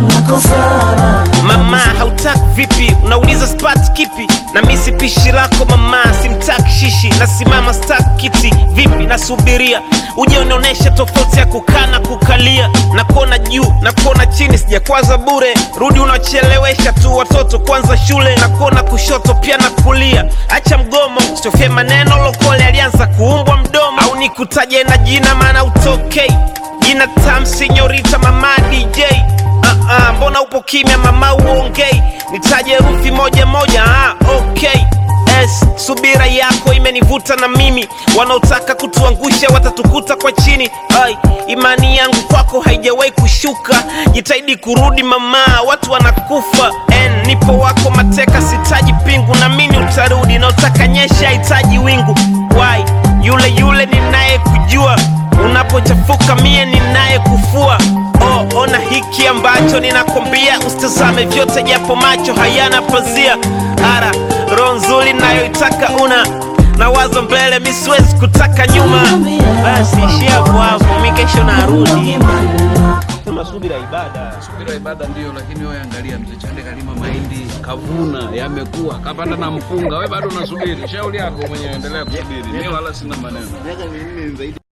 Mama hautaki vipi, unauliza spot kipi? Na mimi si pishi lako mama, simtaki shishi. Nasimama stack kiti vipi, nasubiria uje unaonesha tofauti ya kukaa na kukalia. Nakuona juu, nakuona chini, sijakwaza bure. Rudi unachelewesha tu watoto kwanza shule. Nakuona kushoto pia na kulia, acha mgomo. Sitofie maneno lokole alianza kuumbwa mdomo. Au nikutaje na jina maana utokei. Jina tam senyorita mama DJ. Mbona upo kimya mama uongei? Nitaje herufi moja moja, okay. Subira yako imenivuta na mimi. Wanaotaka kutuangusha watatukuta kwa chini. Imani yangu kwako haijawahi kushuka. Jitahidi kurudi mama, watu wanakufa. Nipo wako mateka, sitaji pingu. Na mimi utarudi, na utaka nyesha hitaji wingu. Why? Yule ninaye kujua. Unapochafuka mie ninaye kufua. Ona hiki ambacho ninakwambia. Usitazame vyote japo macho hayana pazia. Roho nzuri nayoitaka una. Na wazo mbele mi siwezi kutaka nyuma. Basi ishia hapo, mimi kesho narudi. Kuna subira ibada. Subira ibada ndio, lakini wewe angalia mzee Chande kalima mahindi, kavuna, yamekuwa, kapanda na mpunga. Wewe bado unasubiri. Shauri yako mwenyewe, endelea kusubiri. Mimi wala sina maneno.